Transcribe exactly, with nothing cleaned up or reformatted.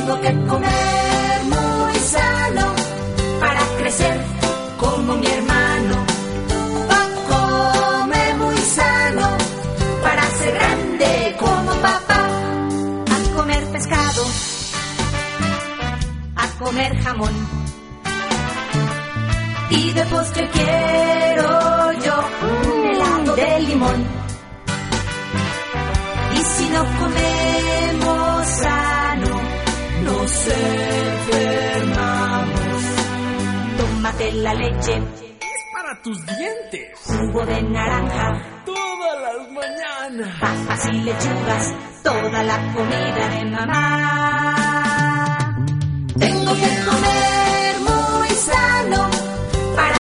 Tengo que comer muy sano para crecer como mi hermano. Pa' comer muy sano para ser grande como papá. A comer pescado, a comer jamón. Y de postre quiero yo un helado de limón. Y si no comemos sano, nos enfermamos. Tómate la leche, es para tus dientes. Jugo de naranja, todas las mañanas. Papas y lechugas, toda la comida de mamá. Tengo que comer